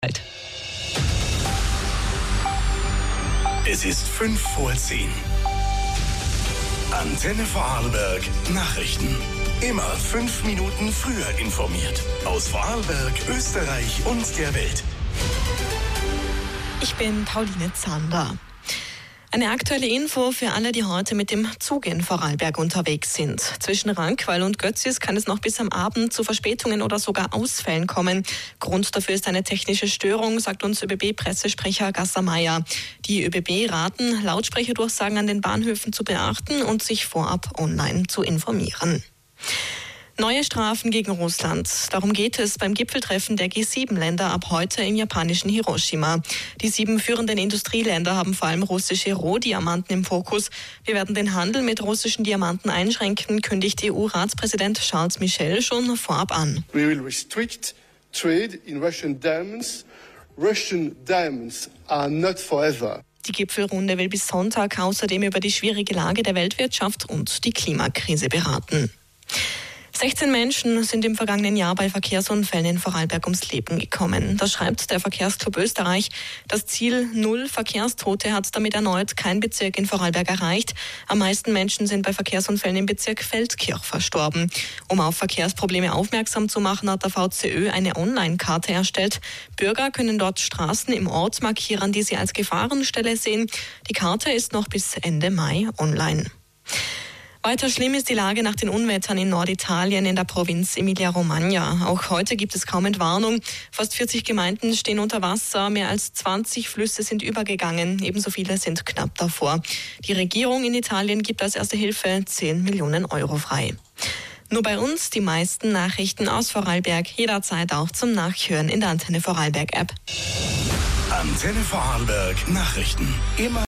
Es ist 5:10. Antenne Vorarlberg Nachrichten. Immer 5 Minuten früher informiert. Aus Vorarlberg, Österreich und der Welt. Ich bin Pauline Zander. Eine aktuelle Info für alle, die heute mit dem Zug in Vorarlberg unterwegs sind. Zwischen Rankwall und Götzis kann es noch bis am Abend zu Verspätungen oder sogar Ausfällen kommen. Grund dafür ist eine technische Störung, sagt uns ÖBB-Pressesprecher Gasser-Meyer. Die ÖBB raten, Lautsprecherdurchsagen an den Bahnhöfen zu beachten und sich vorab online zu informieren. Neue Strafen gegen Russland. Darum geht es beim Gipfeltreffen der G7-Länder ab heute im japanischen Hiroshima. Die 7 führenden Industrieländer haben vor allem russische Rohdiamanten im Fokus. Wir werden den Handel mit russischen Diamanten einschränken, kündigt EU-Ratspräsident Charles Michel schon vorab an. We will restrict trade in Russian diamonds. Russian diamonds are not forever. Die Gipfelrunde will bis Sonntag außerdem über die schwierige Lage der Weltwirtschaft und die Klimakrise beraten. 16 Menschen sind im vergangenen Jahr bei Verkehrsunfällen in Vorarlberg ums Leben gekommen. Das schreibt der Verkehrsclub Österreich. Das Ziel 0 Verkehrstote hat damit erneut kein Bezirk in Vorarlberg erreicht. Am meisten Menschen sind bei Verkehrsunfällen im Bezirk Feldkirch verstorben. Um auf Verkehrsprobleme aufmerksam zu machen, hat der VCÖ eine Online-Karte erstellt. Bürger können dort Straßen im Ort markieren, die sie als Gefahrenstelle sehen. Die Karte ist noch bis Ende Mai online. Weiter schlimm ist die Lage nach den Unwettern in Norditalien in der Provinz Emilia-Romagna. Auch heute gibt es kaum Entwarnung. Fast 40 Gemeinden stehen unter Wasser, mehr als 20 Flüsse sind übergegangen, ebenso viele sind knapp davor. Die Regierung in Italien gibt als erste Hilfe 10 Millionen Euro frei. Nur bei uns die meisten Nachrichten aus Vorarlberg, jederzeit auch zum Nachhören in der Antenne Vorarlberg App. Antenne Vorarlberg Nachrichten. Immer